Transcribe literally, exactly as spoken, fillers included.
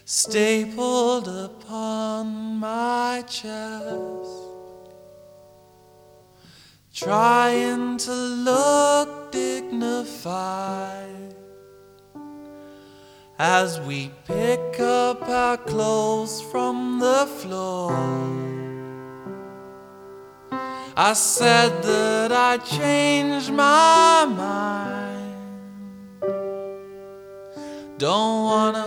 stapled upon my chest, trying to look dignified as we pick up our clothes from the floor. I said that I changed my mind, don't wanna